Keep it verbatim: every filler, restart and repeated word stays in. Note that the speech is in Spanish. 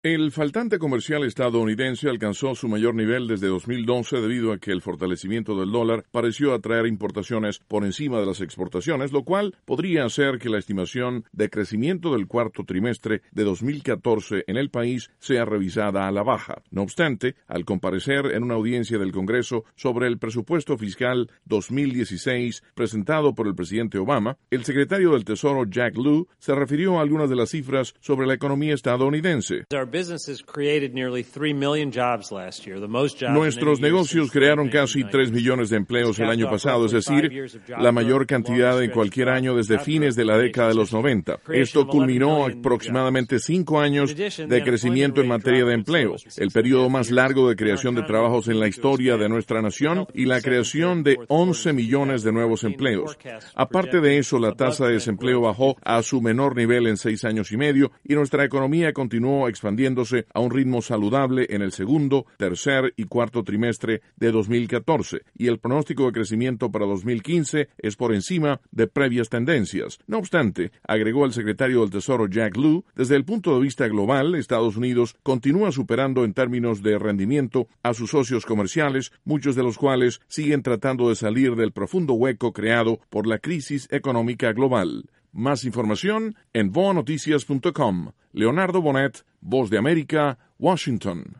El faltante comercial estadounidense alcanzó su mayor nivel desde dos mil doce debido a que el fortalecimiento del dólar pareció atraer importaciones por encima de las exportaciones, lo cual podría hacer que la estimación de crecimiento del cuarto trimestre de dos mil catorce en el país sea revisada a la baja. No obstante, al comparecer en una audiencia del Congreso sobre el presupuesto fiscal dos mil dieciséis presentado por el presidente Obama, el secretario del Tesoro Jack Lew se refirió a algunas de las cifras sobre la economía estadounidense. Nuestros negocios crearon casi tres millones de empleos el año pasado, es decir, la mayor cantidad en cualquier año desde fines de la década de los noventa. Esto culminó aproximadamente cinco años de crecimiento en materia de empleo, el periodo más largo de creación de trabajos en la historia de nuestra nación y la creación de once millones de nuevos empleos. Aparte de eso, la tasa de desempleo bajó a su menor nivel en seis años y medio y nuestra economía continuó expandiéndose a un ritmo saludable en el segundo, tercer y cuarto trimestre de dos mil catorce, y el pronóstico de crecimiento para dos mil quince es por encima de previas tendencias. No obstante, agregó el secretario del Tesoro Jack Lew, desde el punto de vista global, Estados Unidos continúa superando en términos de rendimiento a sus socios comerciales, muchos de los cuales siguen tratando de salir del profundo hueco creado por la crisis económica global. Más información en voa noticias punto com. Leonardo Bonet, Voz de América, Washington.